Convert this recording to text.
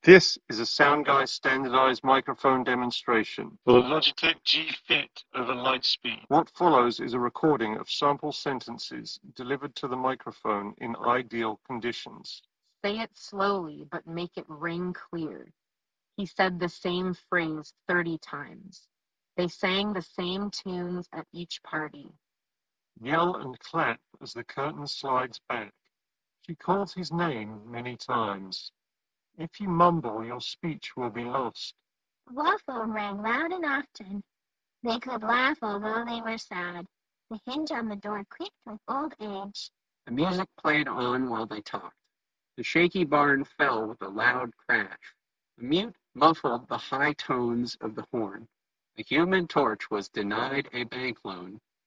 This is a SoundGuy standardized microphone demonstration for the Logitech G Fit over Lightspeed. What follows is a recording of sample sentences delivered to the microphone in ideal conditions. Say it slowly, but make it ring clear. He said the same phrase 30 times. They sang the same tunes at each party. Yell and clap as the curtain slides back. She calls his name many times. If you mumble, your speech will be lost. The law phone rang loud and often. They could laugh although they were sad. The hinge on the door creaked with old age. The music played on while they talked. The shaky barn fell with a loud crash. The mute muffled the high tones of the horn. The Human Torch was denied a bank loan.